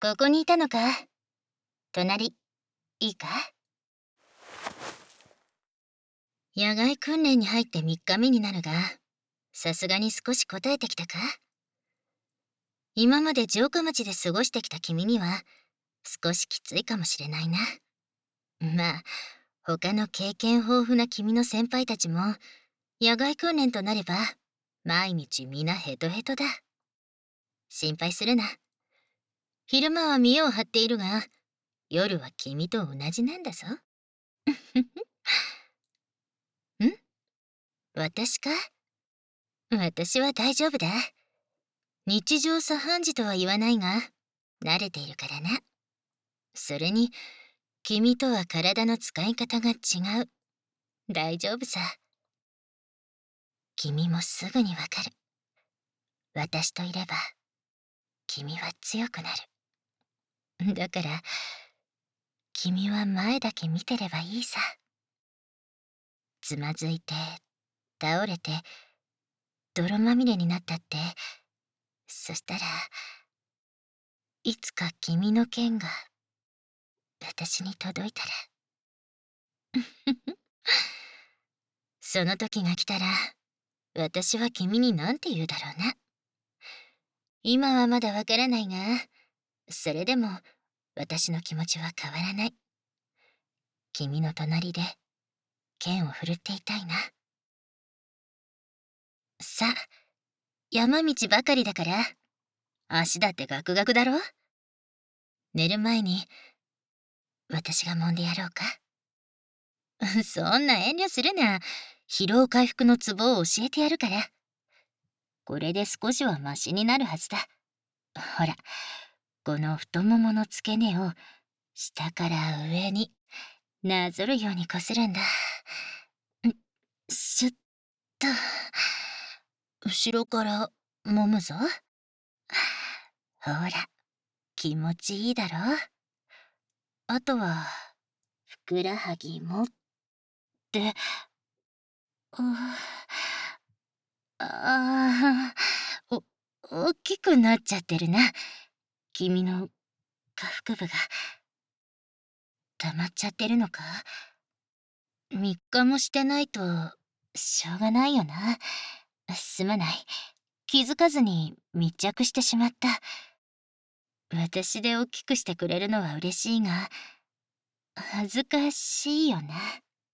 ここにいたのか。隣、いいか。野外訓練に入って3日目になるが、さすがに少し答えてきたか。今まで城下町で過ごしてきた君には、少しきついかもしれないな。まあ、他の経験豊富な君の先輩たちも、野外訓練となれば、毎日皆ヘトヘトだ。心配するな。昼間は見栄を張っているが、夜は君と同じなんだぞ。ん？私か？私は大丈夫だ。日常茶飯事とは言わないが、慣れているからな。それに、君とは体の使い方が違う。大丈夫さ。君もすぐにわかる。私といれば、君は強くなる。だから、君は前だけ見てればいいさ。つまずいて、倒れて、泥まみれになったって、そしたら、いつか君の剣が、私に届いたら。その時が来たら、私は君に何て言うだろうな。今はまだわからないが、それでも私の気持ちは変わらない。君の隣で剣を振るっていたいな。さあ、山道ばかりだから、足だってガクガクだろ。寝る前に私が揉んでやろうか。そんな遠慮するな。疲労回復のツボを教えてやるから。これで少しはマシになるはずだ。ほら、この太ももの付け根を下から上になぞるようにこするんだ。シュッと。後ろから揉むぞ。ほら、気持ちいいだろ。あとは、ふくらはぎ持って、大きくなっちゃってるな。君の下腹部が溜まっちゃってるのか。3日もしてないとしょうがないよな。すまない。気づかずに密着してしまった。私で大きくしてくれるのは嬉しいが、恥ずかしいよな。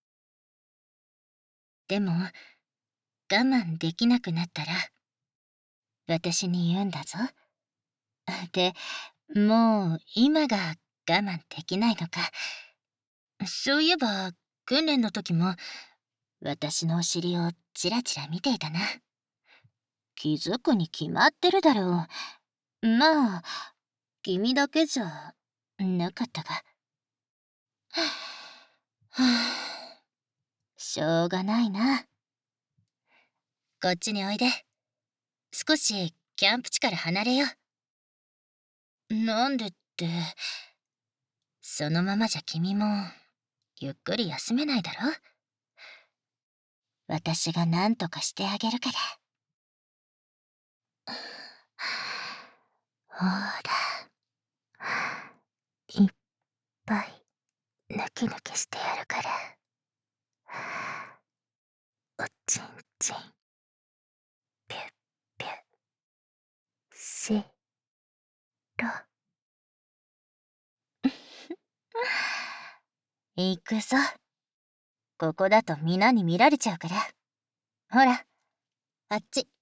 でも、我慢できなくなったら、私に言うんだぞ。で、もう今が我慢できないのか。そういえば、訓練の時も、私のお尻をチラチラ見ていたな。気づくに決まってるだろう。まあ、君だけじゃなかったが。はあ、しょうがないな。こっちにおいで。少しキャンプ地から離れよう。なんでって、そのままじゃ君もゆっくり休めないだろ。私が何とかしてあげるから。ほら、いっぱい抜き抜きしてやるから。おちんちん、ぴゅっぴゅっ、しろ。行くぞ。ここだと皆に見られちゃうから。ほら、あっち。